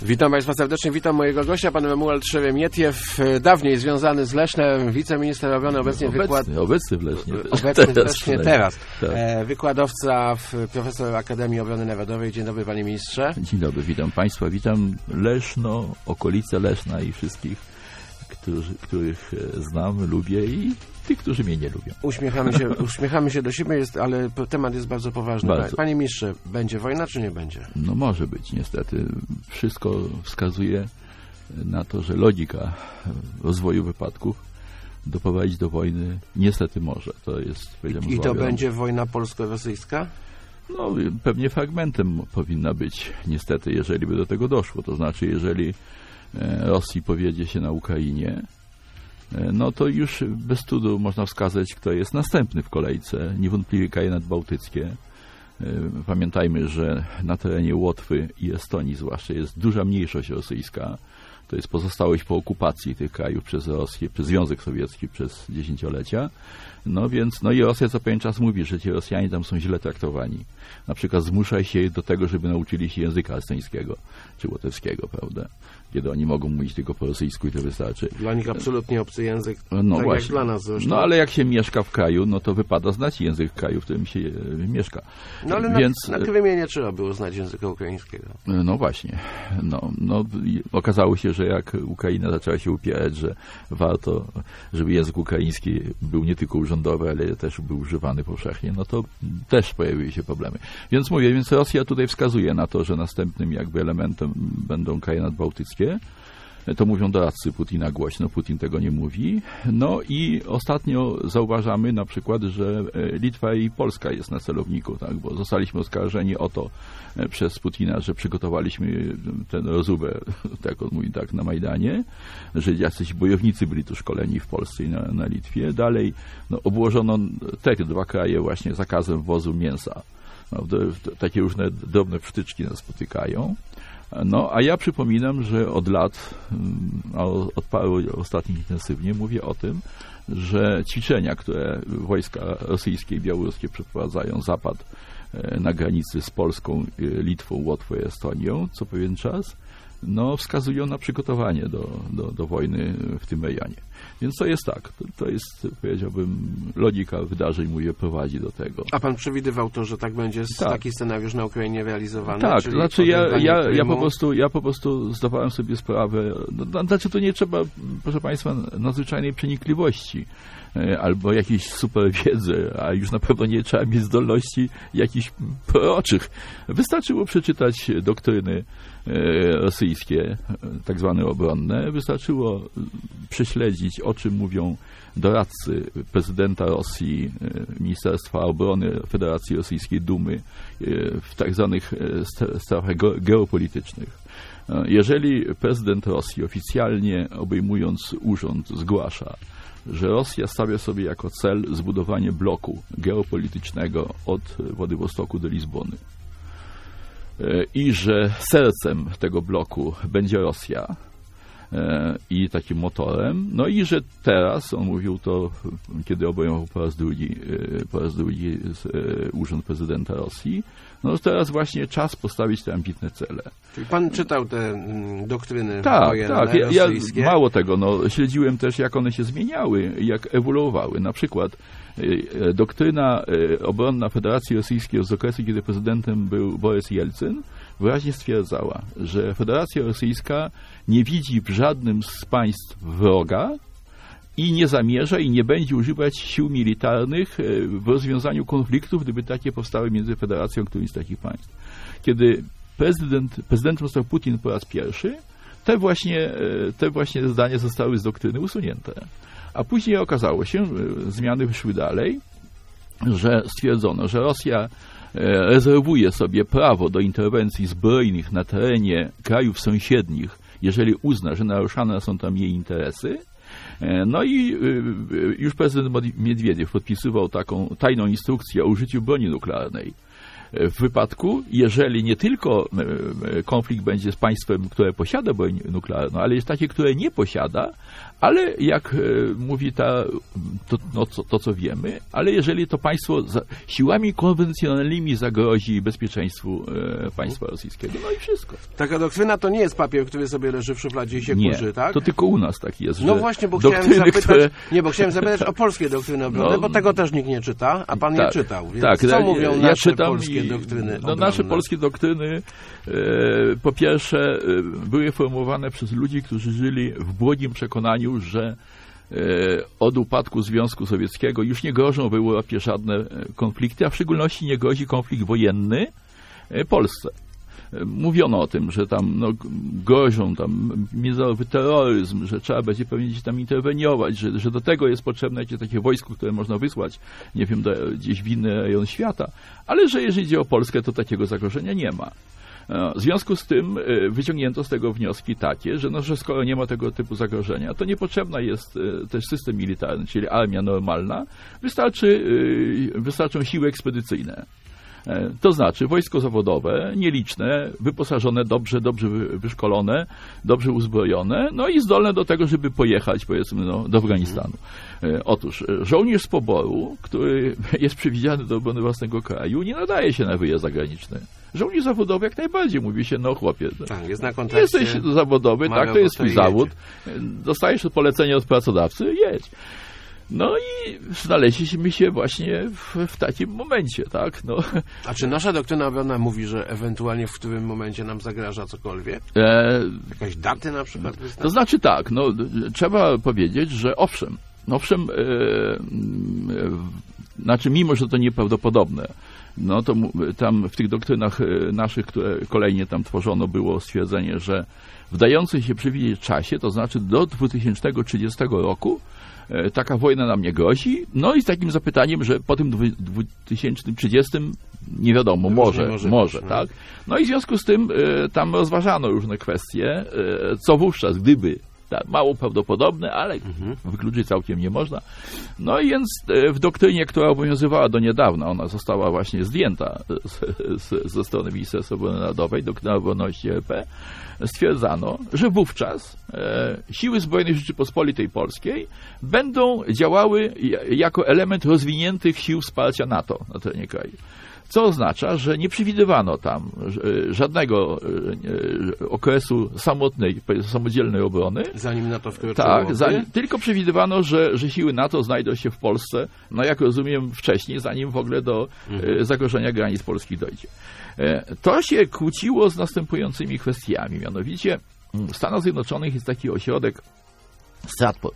Witam Państwa serdecznie, witam mojego gościa, pan Romuald Szeremietiew, dawniej związany z Lesznem, wiceminister obrony, obecny w Lesznie. Obecny w Lesznie teraz. Tak. Wykładowca, profesor Akademii Obrony Narodowej. Dzień dobry, panie ministrze. Dzień dobry, witam Państwa, witam Leszno, okolice Leszna i wszystkich, których znam, lubię i tych, którzy mnie nie lubią. Uśmiechamy się do siebie, ale temat jest bardzo poważny. Bardzo. Panie ministrze, będzie wojna, czy nie będzie? No może być, niestety. Wszystko wskazuje na to, że logika rozwoju wypadków doprowadzić do wojny niestety może. To jest, I to będzie wojna polsko-rosyjska? No, pewnie fragmentem powinna być, niestety, jeżeli by do tego doszło. To znaczy, jeżeli Rosji powiedzie się na Ukrainie, no to już bez trudu można wskazać, kto jest następny w kolejce. Niewątpliwie kraje nadbałtyckie. Pamiętajmy, że na terenie Łotwy i Estonii zwłaszcza jest duża mniejszość rosyjska. To jest pozostałość po okupacji tych krajów przez Rosję, przez Związek Sowiecki przez dziesięciolecia. No więc, no i Rosja co pewien czas mówi, że ci Rosjanie tam są źle traktowani. Na przykład zmusza się do tego, żeby nauczyli się języka estońskiego czy łotewskiego, prawda? Kiedy oni mogą mówić tylko po rosyjsku i to wystarczy. Dla nich absolutnie obcy język, no tak właśnie. Jak dla nas zresztą. No ale jak się mieszka w kraju, no to wypada znać język kraju, w którym się mieszka. No ale więc na Krymie nie trzeba było znać języka ukraińskiego. No właśnie. No, okazało się, że jak Ukraina zaczęła się upierać, że warto, żeby język ukraiński był nie tylko urzędowy, ale też był używany powszechnie, no to też pojawiły się problemy. Więc mówię, Rosja tutaj wskazuje na to, że następnym jakby elementem będą kraje nadbałtyckie. To mówią doradcy Putina głośno, Putin tego nie mówi. No i ostatnio zauważamy na przykład, że Litwa i Polska jest na celowniku, tak? Bo zostaliśmy oskarżeni o to przez Putina, że przygotowaliśmy ten rozróbę, tak on mówi, tak, na Majdanie, że jacyś bojownicy byli tu szkoleni w Polsce i na Litwie. Dalej obłożono te dwa kraje właśnie zakazem wwozu mięsa. Takie różne drobne przytyczki nas spotykają. No, a ja przypominam, że od lat, od paru ostatnich intensywnie mówię o tym, że ćwiczenia, które wojska rosyjskie i białoruskie przeprowadzają, Zapad na granicy z Polską, Litwą, Łotwą i Estonią co pewien czas, no, wskazują na przygotowanie do wojny w tym rejonie. Więc to jest tak, to jest, powiedziałbym, logika wydarzeń, mówię, prowadzi do tego. A pan przewidywał to, że tak będzie taki scenariusz na Ukrainie realizowany? Tak, znaczy ja po prostu zdawałem sobie sprawę, znaczy to nie trzeba, proszę Państwa, nadzwyczajnej przenikliwości albo jakiejś super wiedzy, a już na pewno nie trzeba mieć zdolności jakichś proroczych. Wystarczyło przeczytać doktryny rosyjskie, tak zwane obronne. Wystarczyło prześledzić, o czym mówią doradcy prezydenta Rosji, Ministerstwa Obrony Federacji Rosyjskiej, Dumy, w tak zwanych strefach geopolitycznych. Jeżeli prezydent Rosji oficjalnie obejmując urząd zgłasza, że Rosja stawia sobie jako cel zbudowanie bloku geopolitycznego od Władywostoku do Lizbony i że sercem tego bloku będzie Rosja i takim motorem, no i że teraz, on mówił to, kiedy obejmował po raz drugi urząd prezydenta Rosji, no teraz właśnie czas postawić te ambitne cele. Czyli pan czytał te doktryny rosyjskie? Mało tego, śledziłem też, jak one się zmieniały, jak ewoluowały. Na przykład doktryna obronna Federacji Rosyjskiej z okresu, kiedy prezydentem był Borys Jelcyn, wyraźnie stwierdzała, że Federacja Rosyjska nie widzi w żadnym z państw wroga i nie zamierza i nie będzie używać sił militarnych w rozwiązaniu konfliktów, gdyby takie powstały między Federacją a którymś z takich państw. Kiedy prezydentem został Putin po raz pierwszy, te właśnie zdania zostały z doktryny usunięte. A później okazało się, zmiany wyszły dalej, że stwierdzono, że Rosja rezerwuje sobie prawo do interwencji zbrojnych na terenie krajów sąsiednich, jeżeli uzna, że naruszane są tam jej interesy. No i już prezydent Miedwiediew podpisywał taką tajną instrukcję o użyciu broni nuklearnej. w wypadku, jeżeli nie tylko konflikt będzie z państwem, które posiada broń nuklearną, ale jest takie, które nie posiada, ale jak mówi to co wiemy, ale jeżeli to państwo siłami konwencjonalnymi zagrozi bezpieczeństwu państwa rosyjskiego, no i wszystko. Taka doktryna to nie jest papier, który sobie leży w szufladzie i się kurzy, tak? To tylko u nas tak jest. No właśnie, bo chciałem zapytać o polskie doktryny obronne, bo tego też nikt nie czyta, a pan je czytał. Więc tak, co mówią nasze polskie doktryny obronne? Nasze polskie doktryny po pierwsze były formułowane przez ludzi, którzy żyli w błogim przekonaniu, że od upadku Związku Sowieckiego już nie grożą w Europie żadne konflikty, a w szczególności nie grozi konflikt wojenny Polsce. Mówiono o tym, że tam grożą tam międzynarodowy terroryzm, że trzeba będzie pewnie gdzieś tam interweniować, że do tego jest potrzebne jakieś takie wojsko, które można wysłać, nie wiem, gdzieś w inny rejon świata, ale że jeżeli idzie o Polskę, to takiego zagrożenia nie ma. W związku z tym wyciągnięto z tego wnioski takie, że skoro nie ma tego typu zagrożenia, to niepotrzebna jest też system militarny, czyli armia normalna, wystarczą siły ekspedycyjne. To znaczy wojsko zawodowe, nieliczne, wyposażone, dobrze wyszkolone, dobrze uzbrojone, no i zdolne do tego, żeby pojechać, powiedzmy, do Afganistanu. Otóż żołnierz z poboru, który jest przewidziany do obrony własnego kraju, nie nadaje się na wyjazd zagraniczny. Żołnierz zawodowy jak najbardziej mówi się, chłopie, tak, jest na kontrakcie, jesteś zawodowy, tak, to jest twój zawód, dostajesz polecenie od pracodawcy, jedź. No i znaleźliśmy się właśnie w takim momencie, tak? A czy nasza doktryna obronna mówi, że ewentualnie w którym momencie nam zagraża cokolwiek? Jakaś daty na przykład? To znaczy tak, trzeba powiedzieć, że owszem, znaczy mimo, że to nieprawdopodobne, to tam w tych doktrynach naszych, które kolejnie tam tworzono, było stwierdzenie, że w dającym się przewidzieć czasie, to znaczy do 2030 roku, taka wojna nam nie grozi, i z takim zapytaniem, że po tym 2030 nie wiadomo, może, tak? No i w związku z tym tam rozważano różne kwestie, co wówczas, gdyby, tak, mało prawdopodobne, ale wykluczyć całkiem nie można. No i więc w doktrynie, która obowiązywała do niedawna, ona została właśnie zdjęta ze strony Ministerstwa Obrony Narodowej, doktryna obronności RP, stwierdzano, że wówczas siły zbrojne Rzeczypospolitej Polskiej będą działały jako element rozwiniętych sił wsparcia NATO na terenie kraju. Co oznacza, że nie przewidywano tam żadnego okresu samodzielnej obrony. Zanim NATO wkroczyło. Tak, tylko przewidywano, że siły NATO znajdą się w Polsce, jak rozumiem, wcześniej, zanim w ogóle do zagrożenia granic polskich dojdzie. To się kłóciło z następującymi kwestiami. Mianowicie w Stanach Zjednoczonych jest taki ośrodek Stratford,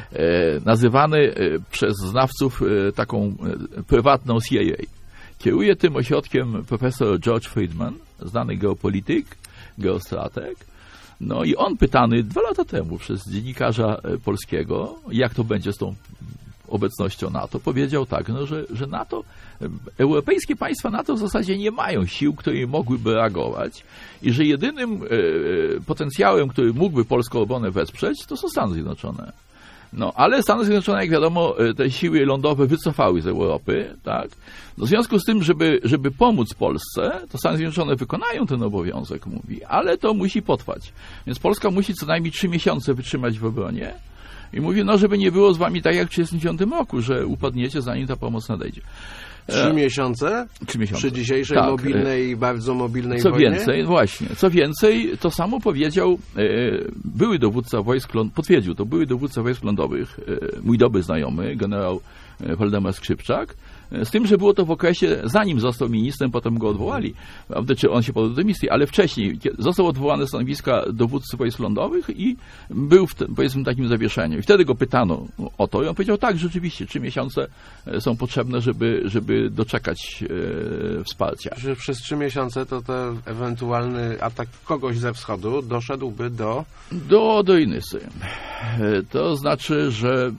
nazywany przez znawców taką prywatną CIA. Kieruje tym ośrodkiem profesor George Friedman, znany geopolityk, geostrateg. I on pytany 2 lata temu przez dziennikarza polskiego, jak to będzie z tą obecnością NATO, powiedział tak, że NATO, europejskie państwa NATO w zasadzie nie mają sił, które mogłyby reagować i że jedynym potencjałem, który mógłby polską obronę wesprzeć, to są Stany Zjednoczone. Ale Stany Zjednoczone, jak wiadomo, te siły lądowe wycofały z Europy, tak? W związku z tym, żeby pomóc Polsce, to Stany Zjednoczone wykonają ten obowiązek, mówi, ale to musi potrwać. Więc Polska musi co najmniej 3 miesiące wytrzymać w obronie i mówi, żeby nie było z wami tak jak w 1939 roku, że upadniecie, zanim ta pomoc nadejdzie. 3 miesiące? 3 miesiące. Przy dzisiejszej mobilnej, bardzo mobilnej wojnie? Co więcej, to samo powiedział były dowódca wojsk lądowych, potwierdził to były dowódca wojsk lądowych, mój dobry znajomy, generał Waldemar Skrzypczak, z tym, że było to w okresie, zanim został ministrem, potem go odwołali, prawda, czy on się podał do dymisji, ale wcześniej został odwołany z stanowiska dowódcy wojsk lądowych i był w powiedzmy takim zawieszeniu. I wtedy go pytano o to i on powiedział, tak, rzeczywiście, 3 miesiące są potrzebne, żeby doczekać wsparcia. Że przez 3 miesiące to ewentualny atak kogoś ze wschodu doszedłby do Inysy. To znaczy, że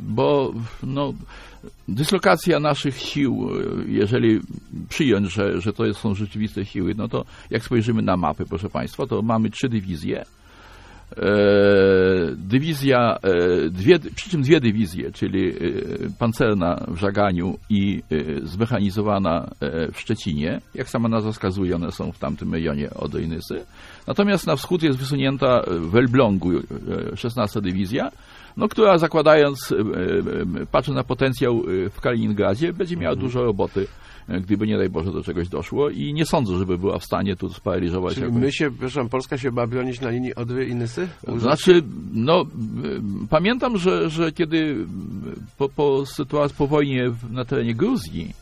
dyslokacja naszych sił, jeżeli przyjąć, że to są rzeczywiste siły, to jak spojrzymy na mapy, proszę Państwa, to mamy 3 dywizje Dywizja, przy czym dwie dywizje, czyli pancerna w Żaganiu i zmechanizowana w Szczecinie. Jak sama nazwa wskazuje, one są w tamtym rejonie od Rejnysy. Natomiast na wschód jest wysunięta w Elblągu 16. dywizja, no, która zakładając, patrzę na potencjał w Kaliningradzie, będzie miała dużo roboty, gdyby nie daj Boże do czegoś doszło i nie sądzę, żeby była w stanie tu sparaliżować. Czyli Polska się ma bronić na linii Odry i Nysy? Znaczy, no, pamiętam, że kiedy po wojnie na terenie Gruzji,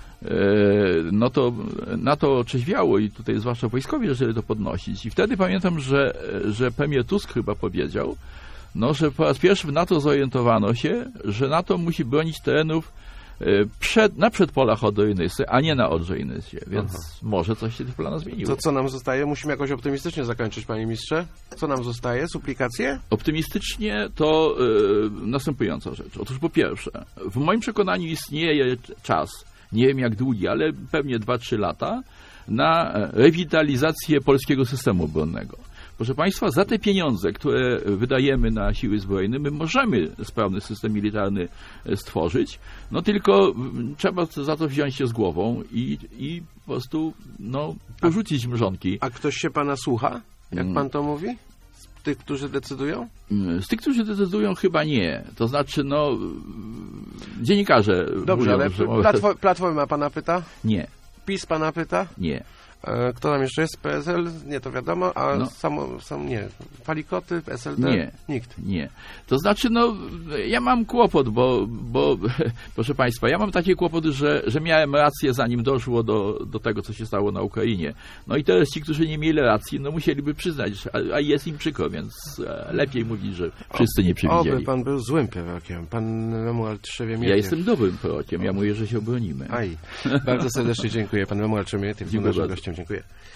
no to NATO otrzeźwiało i tutaj zwłaszcza wojskowi zaczęli to podnosić. I wtedy pamiętam, że premier Tusk chyba powiedział, no, że po raz pierwszy w NATO zorientowano się, że NATO musi bronić terenów na przedpolach Odry i Nysy, a nie na Odrze i Nysie, więc może coś się w tych planach zmieniło. To co nam zostaje? Musimy jakoś optymistycznie zakończyć, panie ministrze. Co nam zostaje? Suplikacje? Optymistycznie to następująca rzecz. Otóż po pierwsze, w moim przekonaniu istnieje czas, nie wiem jak długi, ale pewnie 2-3 lata, na rewitalizację polskiego systemu obronnego. Proszę Państwa, za te pieniądze, które wydajemy na siły zbrojne, my możemy sprawny system militarny stworzyć, no tylko trzeba za to wziąć się z głową i po prostu porzucić mrzonki. A ktoś się pana słucha, jak pan to mówi? Z tych, którzy decydują? Z tych, którzy decydują, chyba nie. To znaczy, dziennikarze... Dobrze, mówią, ale Platforma pana pyta? Nie. PiS pana pyta? Nie. Kto tam jeszcze jest? PSL? Nie, to wiadomo, a nie. Palikoty, SLD? Nie. Nikt. Nie. To znaczy, ja mam kłopot, bo proszę Państwa, ja mam takie kłopoty, że miałem rację, zanim doszło do tego, co się stało na Ukrainie. No i teraz ci, którzy nie mieli racji, musieliby przyznać, a jest im przykro, więc lepiej mówić, że wszyscy nie przewidzieli. Oby pan był złym prorokiem. Pan Romuald Trzewiem-Mietiew. Ja jestem dobrym prorokiem. Ja mówię, że się obronimy. Bardzo serdecznie dziękuję. Pan Romuald Trzewiem-Mietiew był naszym gościem. Dziękuję.